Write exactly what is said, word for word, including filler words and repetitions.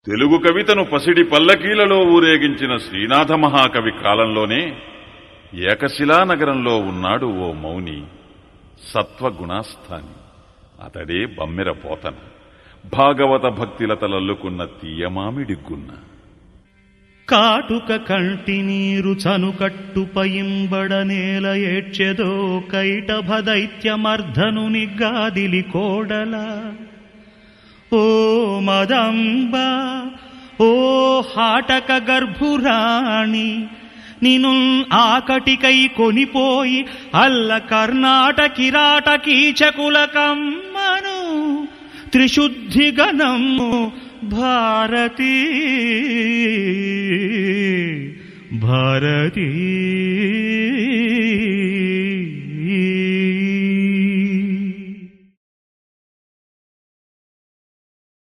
తెలుగు కవితను పసిడి పల్లకీలలో ఊరేగించిన శ్రీనాథ మహాకవి కాలంలోనే ఏకశిలా నగరంలో ఉన్నాడు ఓ మౌని, సత్వగుణాస్థాని. అతడే బమ్మెర పోతన, భాగవత భక్తిలతలల్లుకున్న తీయమామిడి గున్న. కాటుక కంటి నీరు చనుకట్టు పయింబడ నేల ఏడ్చెదో కైటభదైత్యమర్ధనుని గాదిలి కోడల. ఓ మదంబ, ఓ హాటక గర్భురాణి, నిను ఆకటికై కొనిపోయి అల్ల కర్ణాటకిరాట కీచకుల కమ్మను త్రిశుద్ధి గణము భారతీ భారతీ.